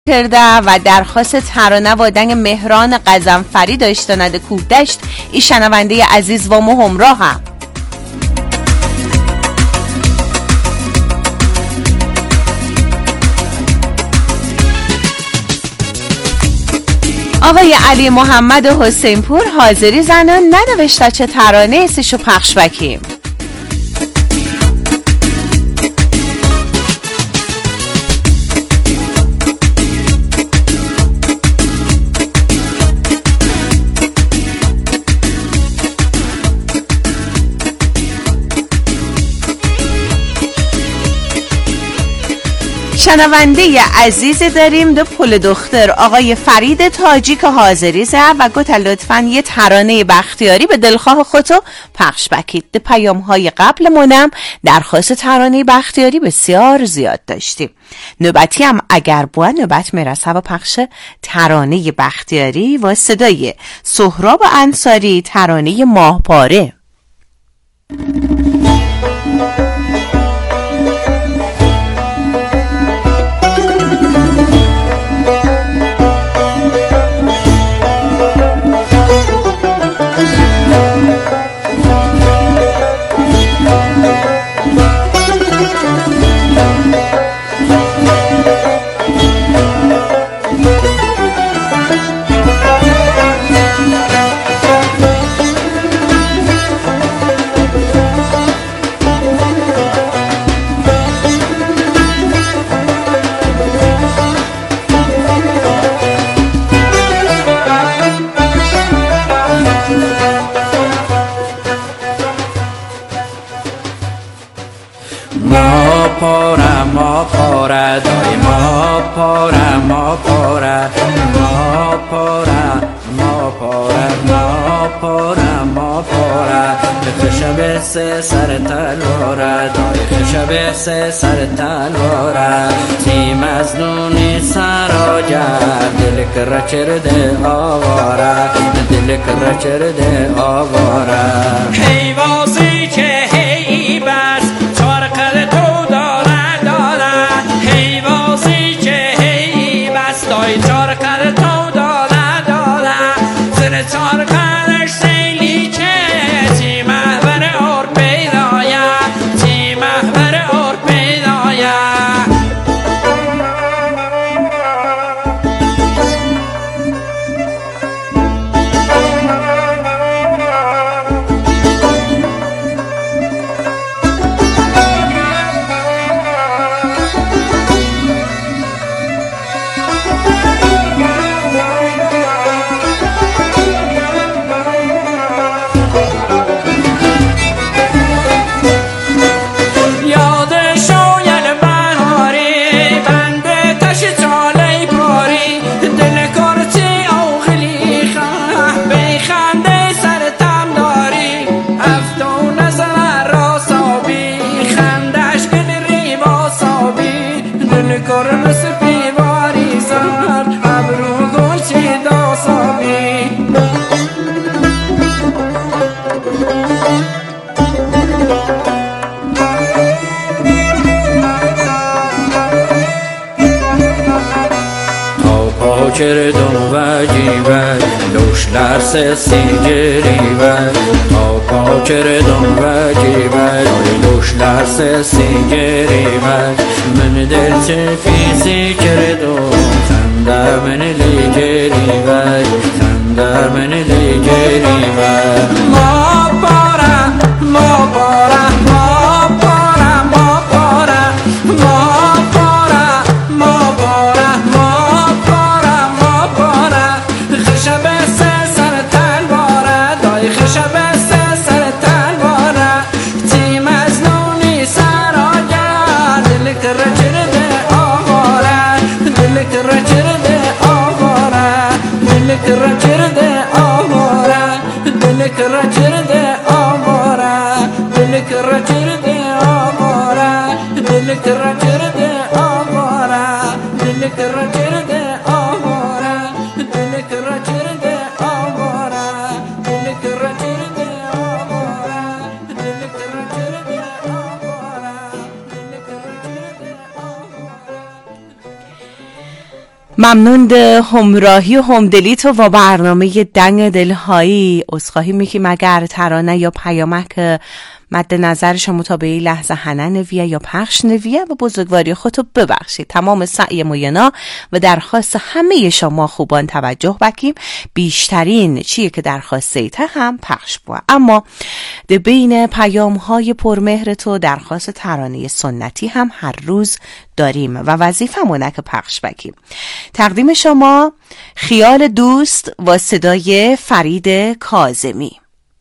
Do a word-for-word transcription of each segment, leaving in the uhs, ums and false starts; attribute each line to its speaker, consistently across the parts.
Speaker 1: کرده و درخواست ترانه و دنگ مهران قزنفری داشتند کوهدشت ای شنونده عزیز و همراه هم آقای علی محمد حسین پور حاضری زنان ننوشته چه ترانه ایستشو پخش بکیم. شنونده عزیزی داریم دو پل دختر آقای فرید تاجی که حاضری زه و گوته لطفاً یه ترانه بختیاری به دلخواه خودتو پخش بکید. ده پیام های قبل منم درخواست ترانه بختیاری بسیار زیاد داشتیم. نوبتی هم اگر بود نوبت میرسه و پخش ترانه بختیاری و صدای سهراب انصاری ترانه ماهپاره.
Speaker 2: ما پاره ما پاره دای ما پاره ما پاره ما پاره ما پاره ما پاره ما پاره خشب سه سر تلواره دای خشب سه سر تلواره تیم از نونی سراجر دل کر چرده آواره دل کر چرده آواره
Speaker 3: حیوازی که هی بس چارقل تو داره داره حیوازی که هی بس دای چارقل تو داره داره زن چارقلش سیلی که چی محبر اور پیدایه چی محبر اور پیدایه
Speaker 2: کردم و جیبه دوش لرس سیجری و تا پا کردم و جیبه دوش لرس سیجری و من دل چه فیسی کردم تنده من لیجری و تنده من لیجری و
Speaker 3: ما پاره ما پاره ما پاره ما پاره ما پاره ما پاره ما پاره ما پاره خشب سه سر تلواره دای خشب سه سر تلواره تیم از نونی سراگر دل کر چرده آواره دل کر چرده آواره دل کر چرده آواره دل کر چرده آواره دل کر چرده آواره دل کر چرده آواره دل کر چرده آواره دل کر چرده آواره دل کر چرده آواره دل کر چرده آواره دل کر چرده آواره
Speaker 1: ممنون ده همراهی و همدلی تو و برنامه دنگ دلهایی. عذرخواهی میکنیم اگر ترانه یا پیامک مد نظر شما تا به این لحظه هنه نویه یا پخش نویه و بزرگواری خودتو ببخشید. تمام سعی موینا و درخواست همه شما خوبان توجه بکیم، بیشترین چیه که درخواست ایتا هم پخش بود. اما ده بین پیام های پرمهر تو درخواست ترانه سنتی هم هر روز داریم و وظیفه مونه که پخش بکیم. تقدیم شما خیال دوست و صدای فرید کاظمی.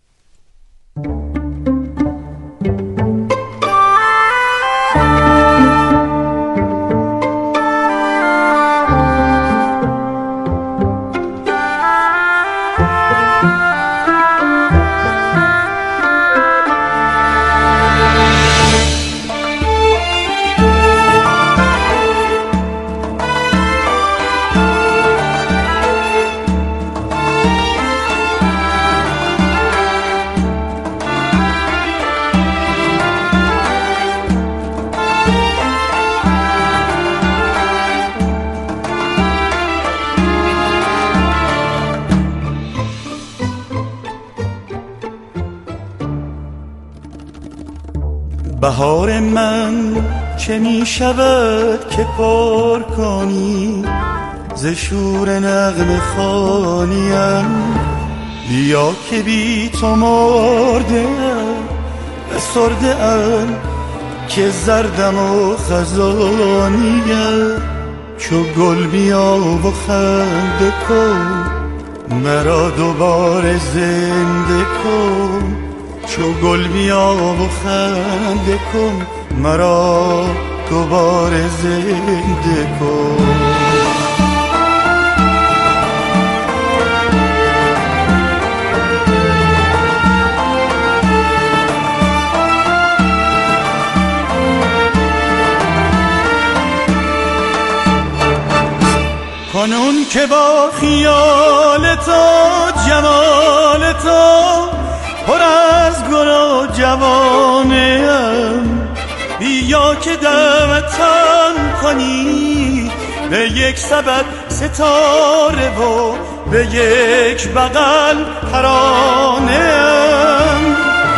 Speaker 4: بهار من چه می شود که پر کنی ز شور نغمه خوانیم، بیا که بی تو مرده بسرده ام که زردم و خزانیم. چو گل بیا و خنده کن مرا دوباره زنده کن، چو گل بیا و خنده کن مرا دوباره زنده کن. کنون که با خیال تو جمال تو پر از گل و جوانم، بیا که دعوتم کنی به یک سبد ستاره و به یک بغل ترانه‌ام.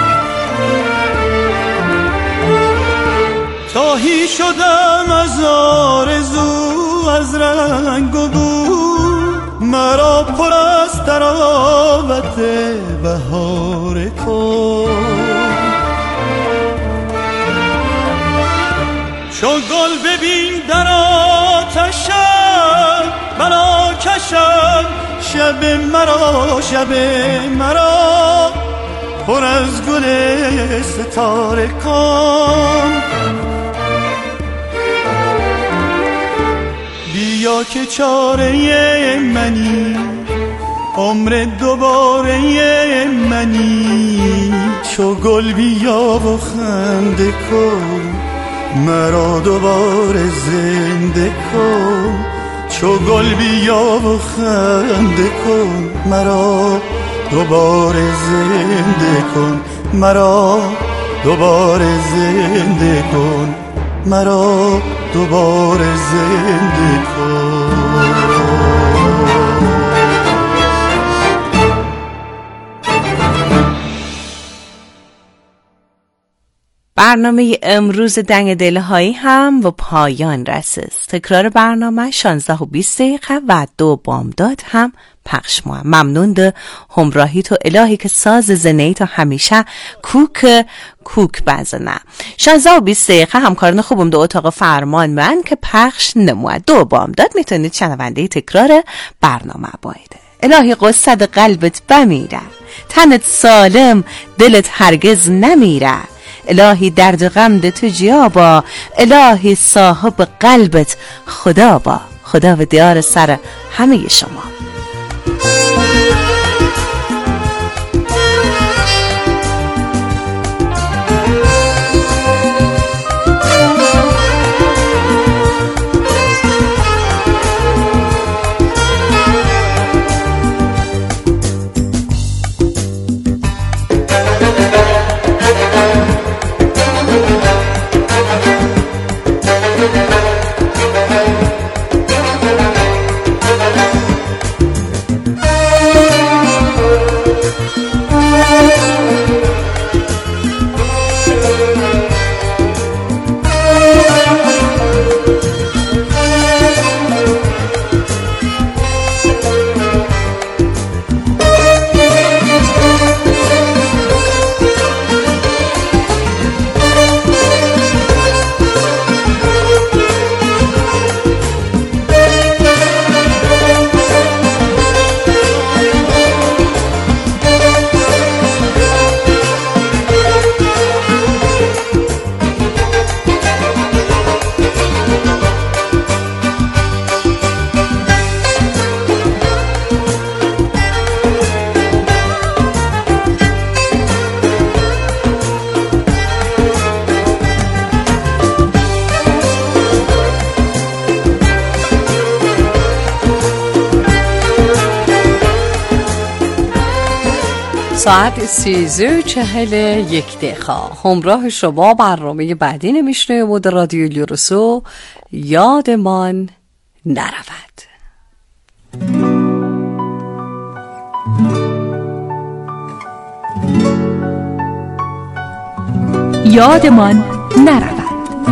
Speaker 4: تاهی شدم از آرزو از رنگ و بو، مرا پر از تراوت بهار کن. چو گل ببین در آتشم مرا کشم، شب مرا شب مرا پر از گل ستاره کن. بیا که چاره منی عمر دوباره منی، چو گل بیا و خنده کن مرا دوباره زنده کن، چو گل بیا و خنده کن مرا دوباره زنده کن، مرا دوباره زنده کن، مرا دوباره زنده کن.
Speaker 1: برنامه امروز دنگ دلهایی هم و پایان رسید. تکرار برنامه شانزده و بیست دقیقه و دو بامداد هم پخش مهم. ممنون ده همراهی تو الهی که ساز زنهی تا همیشه کوک کوک بزنه. شانزده و بیست دقیقه همکاران خوبم دو اتاق فرمان من که پخش نموید. دو بامداد میتونید شنونده تکرار برنامه بایده. الهی قصد قلبت بمیره، تنت سالم دلت هرگز نمیره، الهی درد غم ده تو جیابا، الهی صاحب قلبت خدا با. خدا و دیار سر همه شما.
Speaker 5: ساعت سیزده و چهل یک دقیقه همراه شما برنامه بعدی نمیشنه بود رادیو لیروسو یادمان نرود.
Speaker 6: یادمان نرود.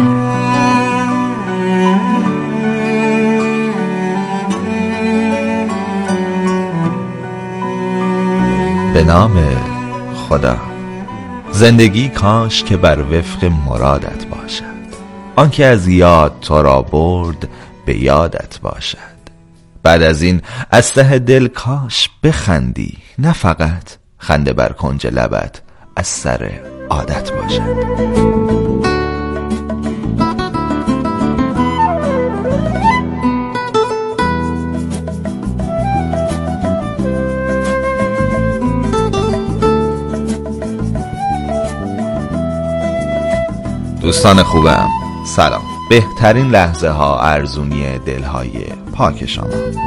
Speaker 7: به نام خدا. زندگی کاش که بر وفق مرادت باشد، آنکه از یاد تو را برد به یادت باشد. بعد از این از ته دل کاش بخندی، نه فقط خنده بر کنج لبت از سر عادت باشد. دوستان خوبم سلام. بهترین لحظه ها ارزونی دلهای پاک شما.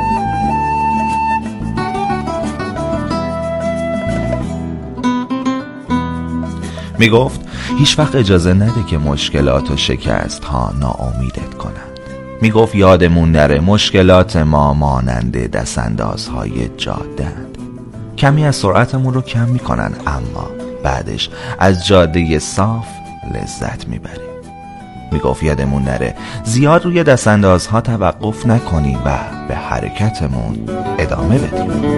Speaker 7: می گفت هیچ وقت اجازه نده که مشکلات و شکست ها ناامیدت کنند. می گفت یادمون نره مشکلات ما مانند دستانداز های جاده اند. کمی از سرعتمون رو کم می کنن، اما بعدش از جاده صاف لذت میبریم. میگفت یادمون نره زیاد روی دستاندازها توقف نکنیم و به حرکتمون ادامه بدیم.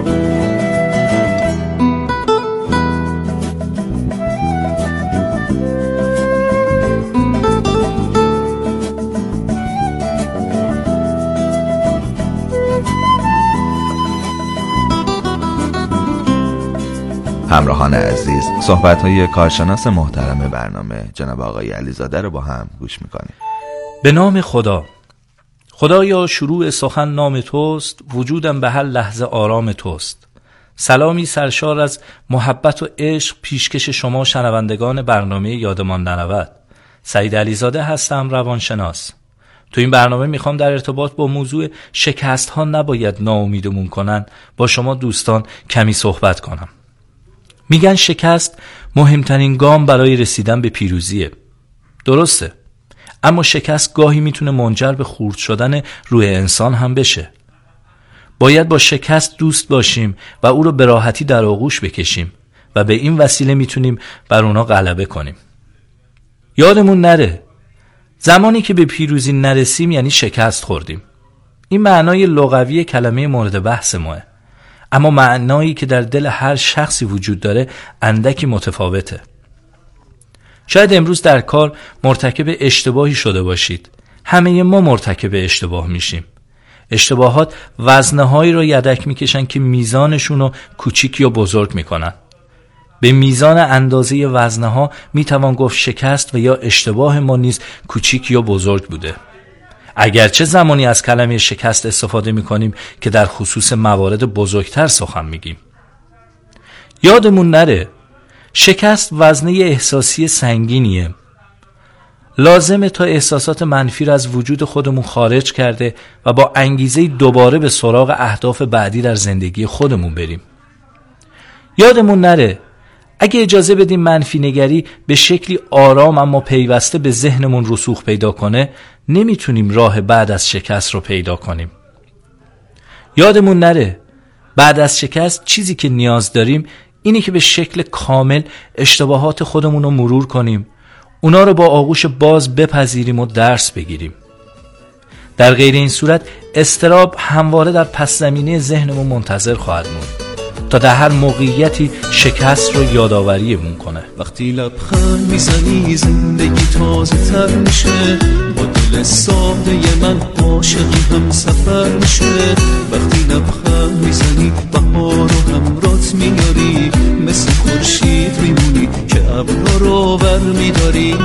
Speaker 7: همراهان عزیز، صحبت‌های کارشناس محترم برنامه جناب آقای علیزاده رو با هم گوش می‌کنیم.
Speaker 8: به نام خدا. خدایا شروع سخن نام توست، وجودم به هر لحظه آرام توست. سلامی سرشار از محبت و عشق پیشکش شما شنوندگان برنامه یادمان نرود. سعید علیزاده هستم، روانشناس. تو این برنامه میخوام در ارتباط با موضوع شکست ها نباید ناامیدمون کنن با شما دوستان کمی صحبت کنم. میگن شکست مهمترین گام برای رسیدن به پیروزیه. درسته، اما شکست گاهی میتونه منجر به خرد شدن روح انسان هم بشه. باید با شکست دوست باشیم و او رو به راحتی در آغوش بکشیم و به این وسیله میتونیم بر اونا غلبه کنیم. یادمون نره زمانی که به پیروزی نرسیم یعنی شکست خوردیم. این معنای لغوی کلمه مورد بحث ماه، اما معنایی که در دل هر شخصی وجود داره اندکی متفاوته. شاید امروز در کار مرتکب اشتباهی شده باشید. همه ما مرتکب اشتباه میشیم. اشتباهات وزنهایی رو یدک میکشن که میزانشون رو کوچیک یا بزرگ میکنن. به میزان اندازه وزنها میتوان گفت شکست و یا اشتباه ما نیز کوچیک یا بزرگ بوده. اگرچه زمانی از کلمه شکست استفاده میکنیم که در خصوص موارد بزرگتر سخن میگیم. یادمون نره شکست وزنه احساسی سنگینیه. لازمه تا احساسات منفی را از وجود خودمون خارج کرده و با انگیزه دوباره به سراغ اهداف بعدی در زندگی خودمون بریم. یادمون نره اگه اجازه بدیم منفی نگری به شکلی آرام اما پیوسته به ذهنمون رسوخ پیدا کنه، نمیتونیم راه بعد از شکست رو پیدا کنیم. یادمون نره بعد از شکست چیزی که نیاز داریم اینه که به شکل کامل اشتباهات خودمون رو مرور کنیم، اونا رو با آغوش باز بپذیریم و درس بگیریم. در غیر این صورت اضطراب همواره در پس زمینه ذهنمون منتظر خواهد موند تا در هر موقعیتی شکست رو یادآوریمون کنه.
Speaker 4: وقتی لبخند میزنی زندگی تازه تر میشه، با دل ساده من عاشقی هم سفر میشه. وقتی لبخند میزنی بهار رو همرات میاری، مثل خورشید میمونی که ابرها رو بر میداری.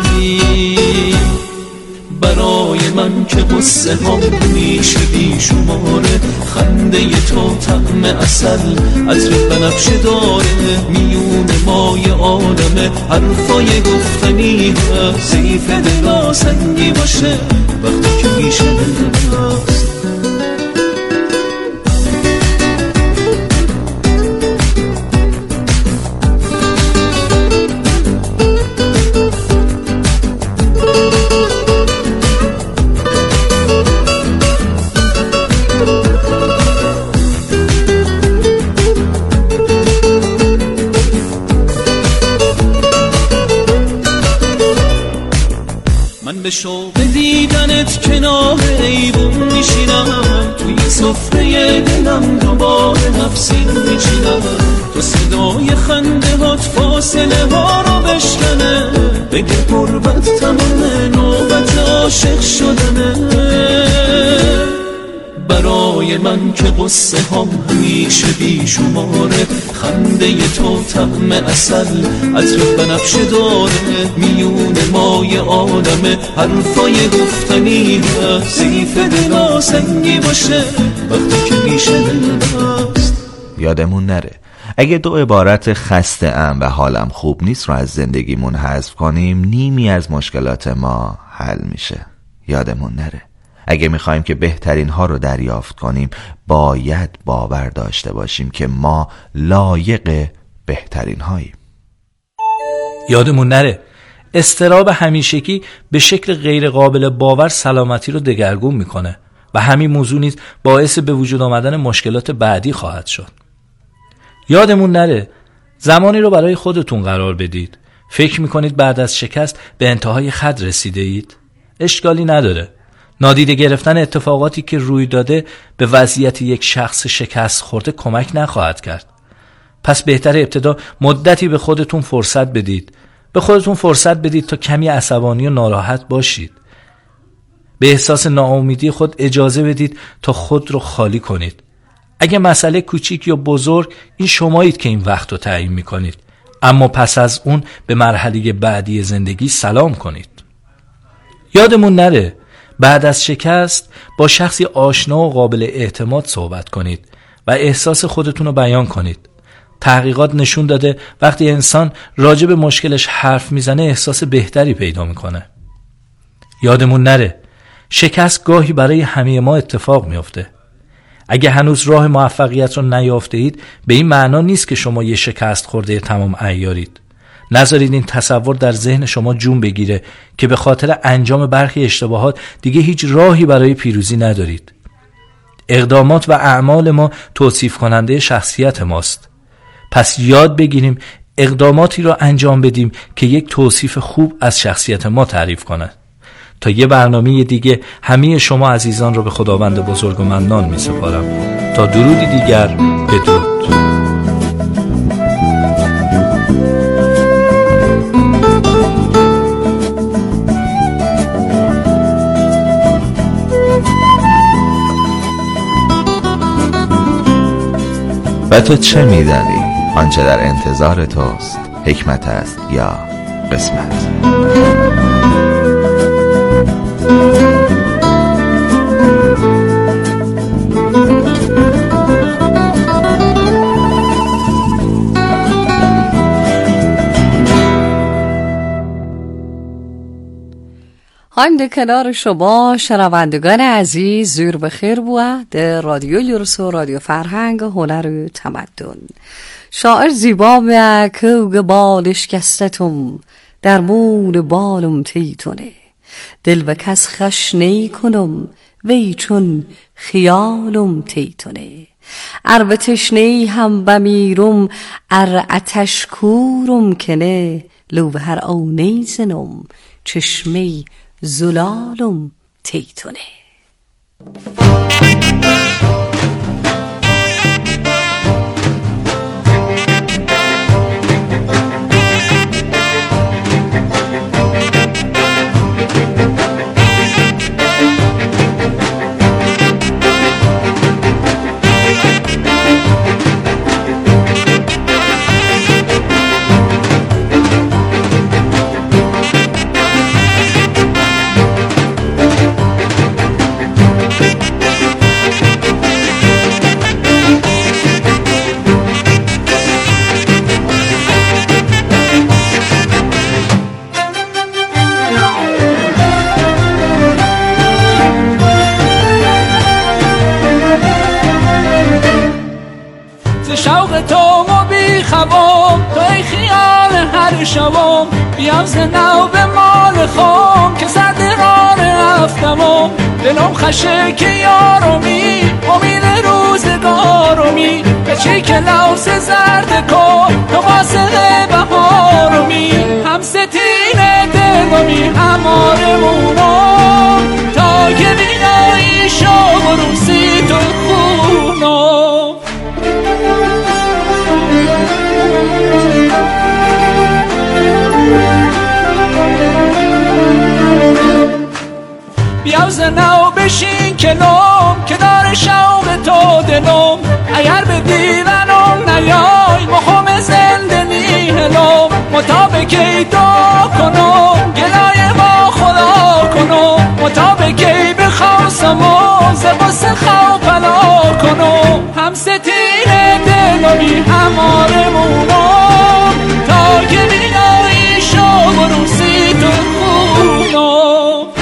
Speaker 4: برای من که قصه ها میشه بی شماره، خنده تو طعم عسل عطر بنفشه داره. میون مای عالمه حرفای گفتنی هست، ضعیف دلا سنگی باشه وقتی که میشه دلست. به شوق دیدنت کنار ایوون میشینم، توی سفره دلم دوباره نفسین میچینم، تو صدای خنده هات فاصله ها رو بشکنه، بگه قربت تمام نوبت عاشق شدنه. برای من که قصه هم همیشه بیشماره، خنده تو طعم عسل عطر بنفشه داره، میون مای عالمه حرفای گفتنی هست، سیف دلا سنگی باشه وقتی که میشه دلبست.
Speaker 7: یادمون نره اگه دو عبارت خسته ام و حالم خوب نیست رو از زندگیمون حذف کنیم، نیمی از مشکلات ما حل میشه. یادمون نره اگه میخوایم که بهترین ها رو دریافت کنیم، باید باور داشته باشیم که ما لایق بهترین هاییم.
Speaker 8: یادمون نره اضطراب همیشگی به شکل غیر قابل باور سلامتی رو دگرگون میکنه و همین موضوع نیز باعث به وجود آمدن مشکلات بعدی خواهد شد. یادمون نره زمانی رو برای خودتون قرار بدید. فکر میکنید بعد از شکست به انتهای خط رسیده اید؟ اشکالی نداره. نادیده گرفتن اتفاقاتی که روی داده به وضعیت یک شخص شکست خورده کمک نخواهد کرد. پس بهتر ابتدا مدتی به خودتون فرصت بدید. به خودتون فرصت بدید تا کمی عصبانی و ناراحت باشید. به احساس ناامیدی خود اجازه بدید تا خود رو خالی کنید. اگه مسئله کوچیک یا بزرگ، این شمایید که این وقت رو تعیین میکنید. اما پس از اون به مرحله بعدی زندگی سلام کنید. یادمون نره بعد از شکست با شخصی آشنا و قابل اعتماد صحبت کنید و احساس خودتون رو بیان کنید. تحقیقات نشون داده وقتی انسان راجع به مشکلش حرف میزنه احساس بهتری پیدا میکنه. یادمون نره شکست گاهی برای همه ما اتفاق میفته. اگه هنوز راه موفقیت رو نیافته اید، به این معنا نیست که شما یه شکست خورده تمام عیارید. نذارید این تصور در ذهن شما جون بگیره که به خاطر انجام برخی اشتباهات دیگه هیچ راهی برای پیروزی ندارید. اقدامات و اعمال ما توصیف کننده شخصیت ماست. پس یاد بگیریم اقداماتی را انجام بدیم که یک توصیف خوب از شخصیت ما تعریف کنه. تا یه برنامه دیگه همه شما عزیزان رو به خداوند بزرگ و منان می سپارم. تا درودی دیگر، بدرود.
Speaker 7: و تو چه می‌دانی؟ آنچه در انتظار توست حکمت است یا قسمت؟
Speaker 5: هم کنار شما شنوندگان عزیز زور بخیر بود در رادیو یورسو، رادیو فرهنگ هنر و تمدن. شاعر زیبا و کوگ بالش کستتم در مون بالم تیتونه، دل و کس خش نی کنم وی چون خیالم تیتونه، ار به تشنه‌ای هم بمیرم ار اتش کورم کنه، لو به هر آونی زنم چشمه زلالم تیتونه.
Speaker 3: شوق تو ما بی خوام، تو ای خیال هر شبام، بیام زنو به مال خام که زد ران افتمام، دلم خشه که یارومی امید روزگارومی، به چی که لوس زرد کن تو واسه بهارومی، هم ستین دلمی هم آرمون نو بشین کلوم که داره شوق تو دلم اگر به دیدنم نیای مخم زنده نیهلم مطابقی دعا کنم گلای با خدا کنم مطابقی بخواستم و زباس خواه پلا کنم هم ستیر دلمی هماره مونم تا که بینایی شو بروسی تو خونم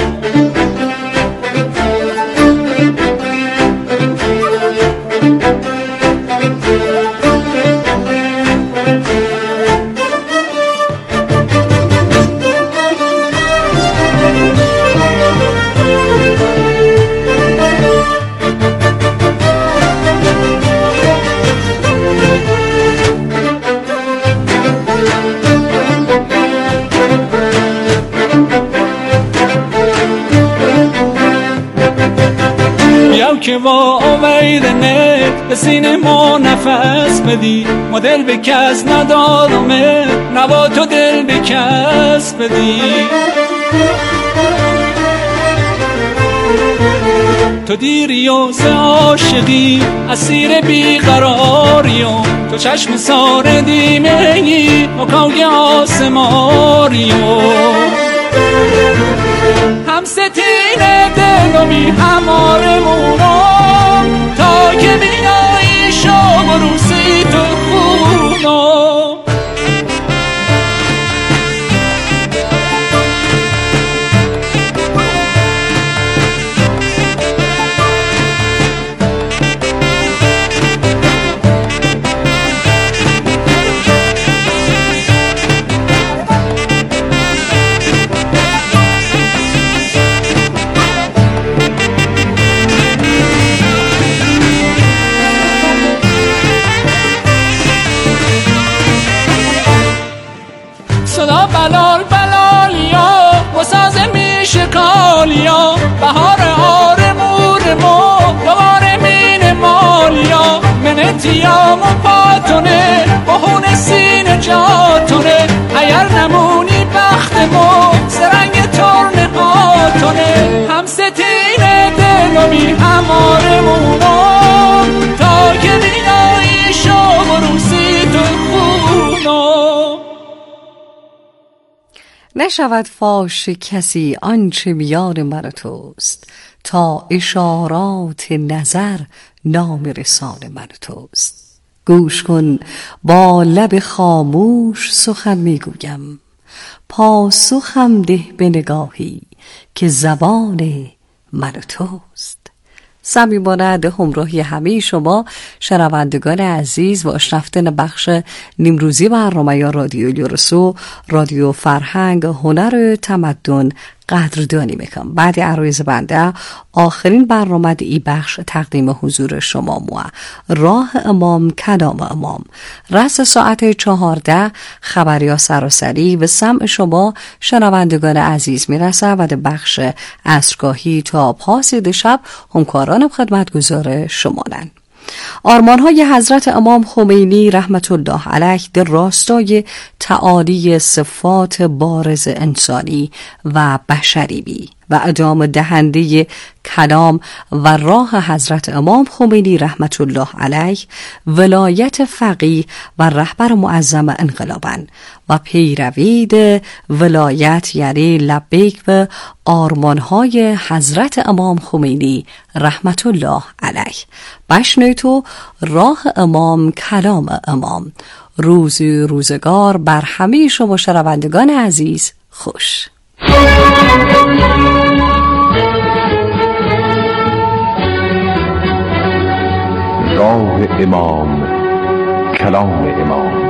Speaker 3: که با امید نه به سینه ما نفس بدی ما دل به کس ندادمه نبا تو دل به کس بدی تو دیری و سه عاشقی اسیر بیقراریو تو چشم سار دیمهی مکاوی آسماریو هم ستین دلمی هماره مونم تا که بینایی شو بروسی تو خونم بلال بلالیا و ساز میشه کالیا بهار آرمور ما دوباره مین مالیا منتیام و پاتونه بهون سین جاتونه اگر نمونی بخت ما سرنگ ترن هاتونه هم ستین دلمی هماره مونم تا که بینایی شو بروسی تو خونم
Speaker 5: نشود فاش کسی آنچه میان من و توست تا اشارات نظر نام رسان من و توست گوش کن با لب خاموش سخن میگویم پاسخم ده به نگاهی که زبان من و توست. صمیمانه به همراهی همه شما شنوندگان عزیز و آشنافتن بخش نیمروزی برنامه یا رادیو یورسو رادیو فرهنگ هنر تمدن قدردانی میکنم. بعد عرایز بنده آخرین برنامه ای بخش تقدیم حضور شما مو راه امام کلام امام رس ساعت چهارده خبریا سراسری و سمع شما شنوندگان عزیز میرسه و در بخش عصرگاهی تا پاس شب همکارانم خدمتگزار شمانند. آرمان‌های حضرت امام خمینی رحمت الله علیه در راستای تعالی صفات بارز انسانی و بشری بی و ادامه دهنده کلام و راه حضرت امام خمینی رحمت الله علیه ولایت فقیه و رهبر معظم انقلابن و پیروید ولایت یعنی لبیک و آرمان‌های حضرت امام خمینی رحمت الله علیه. بشنوید تو راه امام کلام امام. روز روزگار بر همه شما شنوندگان عزیز خوش.
Speaker 9: راه امام کلام امام.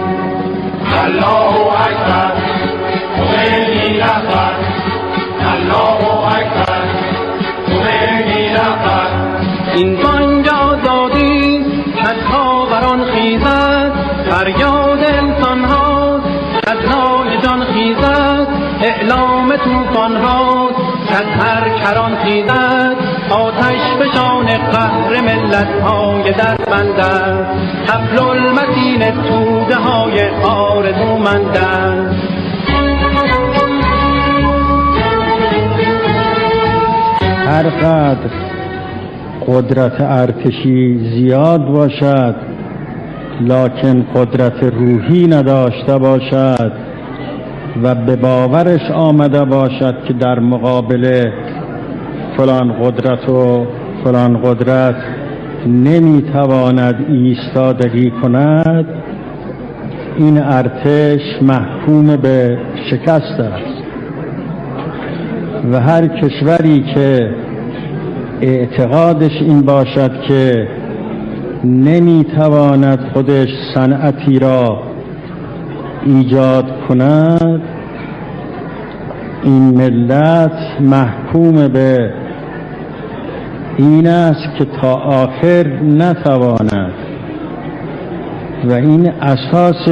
Speaker 9: الله اکبر خمینی رهبر الله اکبر خمینی رهبر. این بانگ آزادی از خاوران خیزد فریاد انسان هاست از نای جان خیزد اعلام توفان هاست از هر کران خیزد آتش فشان قهر ملت های دربند است حبل المتین توده های آرزومند است.
Speaker 10: هر قدر قدرت ارتشی زیاد باشد لکن قدرت روحی نداشته باشد و به باورش آمده باشد که در مقابل فلان قدرت و فلان قدرت نمیتواند ایستادگی کند، این ارتش محکوم به شکست است. و هر کشوری که اعتقادش این باشد که نمیتواند خودش صنعتی را ایجاد کند، این ملت محکوم به این است که تا آخر نتواند. و این اساس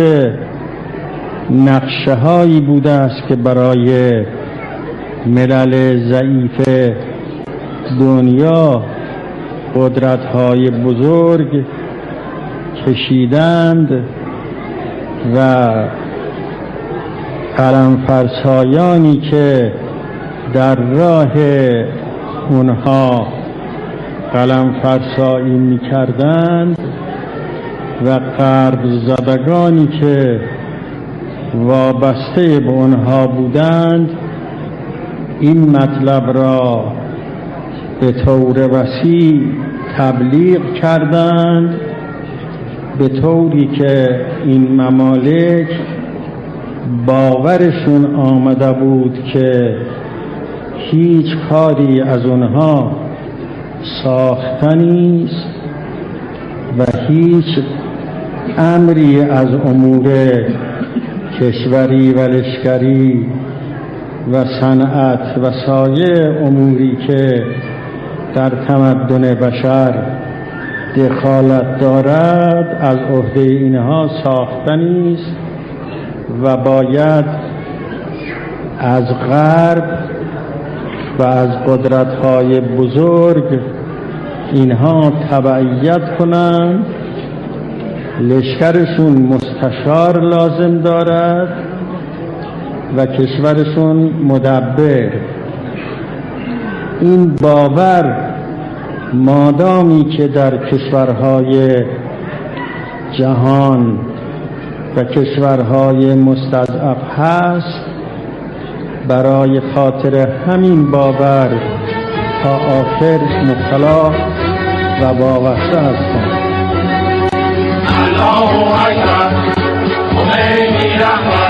Speaker 10: نقشه هایی بوده است که برای ملل ضعیف دنیا قدرت های بزرگ کشیدند و قلمفرسایانی که در راه اونها قلمفرسایی می کردند و قرض زدگانی که وابسته به اونها بودند این مطلب را به طور وسیع تبلیغ کردند، به طوری که این ممالک باورشون آمده بود که هیچ کاری از اونها ساختنی است و هیچ امری از امور کشوری و لشکری و صنعت و سایر اموری که در تمدن بشر دخالت دارد از عهده اینها ساختنی است و باید از غرب و از قدرت‌های بزرگ اینها تبعیت کنند. لشکرشون مستشار لازم دارد و کشورشون مدبر. این باور مادامی که در کشورهای جهان و کشورهای مستضعف هست، برای خاطر همین باور تا آخر مبتلا و وابسته هستند. الله اکبر، خمینی رهبر